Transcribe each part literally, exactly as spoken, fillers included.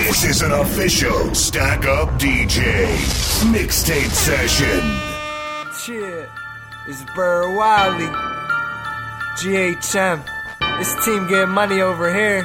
This is an official Stack Up D J mixtape session. Shit, it's Bird Wiley, G H M. This team getting money over here.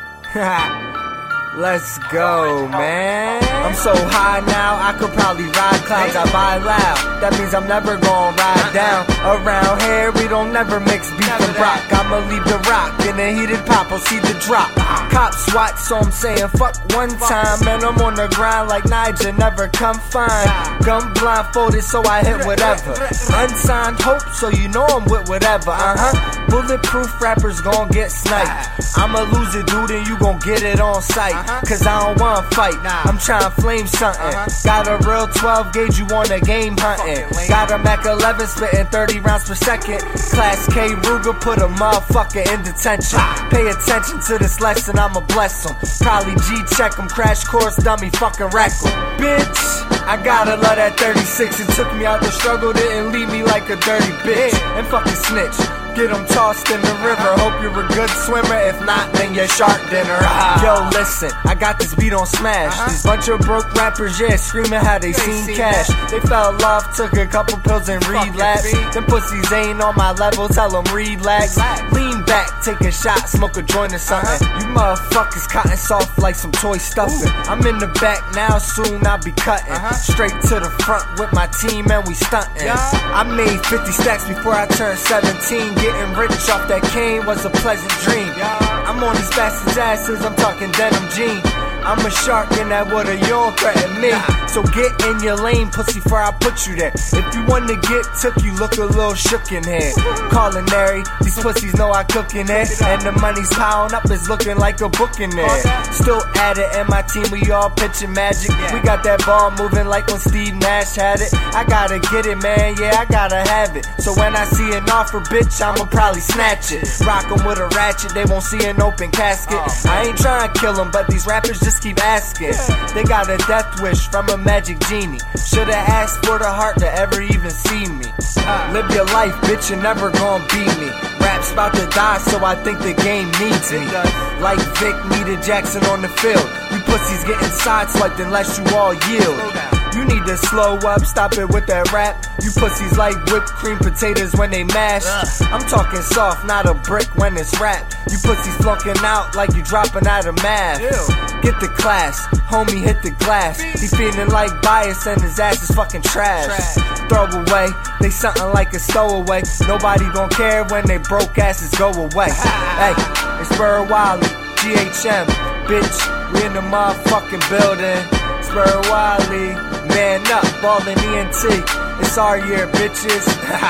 Let's go, man. I'm so high now, I could probably ride clouds. I buy loud, that means I'm never gonna ride down. Around here, we don't never mix beef and rock. I'ma leave the rock in a heated pop, I'll see the drop. Cops watch, so I'm saying fuck one time. And I'm on the grind like Niger, never come fine. Gun blindfolded, so I hit whatever. Unsigned hope, so you know I'm with whatever. Uh-huh. Bulletproof rappers gon' get sniped. I'ma lose it, dude, and you gon' get it on sight. Cause I don't wanna fight, I'm tryna flame something. Got a real twelve gauge, you want a game hunting. Got a Mac eleven spitting thirty rounds per second. Class K Ruger put a motherfucker in detention. Pay attention to this lesson, I'ma bless him. Probably G-check him, crash course dummy, fucking wreck him. Bitch, I gotta love that thirty-six. It took me out the struggle, didn't leave me like a dirty bitch. And fucking snitch, get them tossed in the river. Hope you're a good swimmer, if not, then you're shark dinner. Yo, listen, I got this beat on Smash. These bunch of broke rappers, yeah, screaming how they seen cash. They fell off, took a couple pills and relapsed. Them pussies ain't on my level, tell them relax. Lean back, take a shot, smoke a joint or something. You motherfuckers cotton soft like some toy stuffing. I'm in the back now, soon I'll be cutting. Straight to the front with my team and we stunting. I made fifty stacks before I turned seventeen. Getting rich off that cane was a pleasant dream. I'm on these bastards' asses, I'm talking denim jean. I'm a shark in that water, you don't threaten me. So get in your lane, pussy, before I put you there. If you wanna get took, you look a little shook in here. Culinary, these pussies know I cook in it. And the money's piling up, it's looking like a book in there. Still at it, and my team, we all pitching magic. We got that ball moving like when Steve Nash had it. I gotta get it, man, yeah, I gotta have it. So when I see an offer, bitch, I'ma probably snatch it. Rock 'em with a ratchet, they won't see an open casket. I ain't trying to kill 'em, but these rappers just keep asking. They got a death wish from a magic genie. Should've asked for the heart to ever even see me. Live your life, bitch, you're never gonna beat me. Rap's about to die, so I think the game needs me. Like Vic needed Jackson on the field. You pussies getting sideswiped unless you all yield. You need to slow up, stop it with that rap. You pussies like whipped cream potatoes when they mash. I'm talking soft, not a brick when it's rap. You pussies flunking out like you dropping out of math. Get the class, homie hit the glass. He feeling like bias and his ass is fucking trash. Throw away, they something like a stowaway. Nobody gon' care when they broke asses go away. Hey, it's Bird Wiley, G H M, bitch, we in the motherfucking building. It's Bird Wiley, man up, ballin' E N T. It's our year, bitches.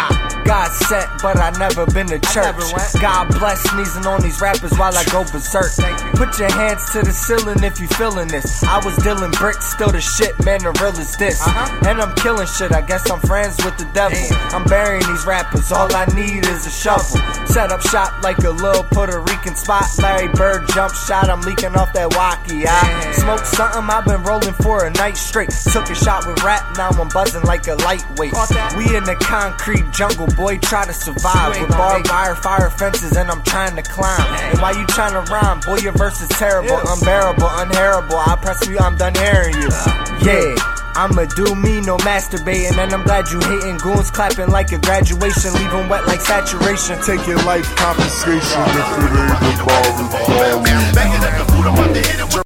God sent, but I never been to church. God bless sneezing on these rappers while I go berserk. Put your hands to the ceiling if you feeling this. I was dealing bricks, still the shit, man, the real is this. And I'm killing shit, I guess I'm friends with the devil. I'm burying these rappers, all I need is a shovel. Set up shop like a little Puerto Rican spot. Larry Bird jump shot, I'm leaking off that walkie. I smoked something, I've been rolling for a night straight. Took a shot with rap, now I'm buzzing like a lightweight. We in the concrete jungle, boy, try to survive. With barbed wire, fire fences, and I'm trying to climb. And why you trying to rhyme? Boy, your verse is terrible, unbearable, unhearable. I press you, I'm done hearing you. Yeah, I'ma do me, no masturbating. And I'm glad you hating, goons clapping like a graduation. Leave them wet like saturation. Take your life compensation if it ain't about it. Banging at the food, I'm about to hit it with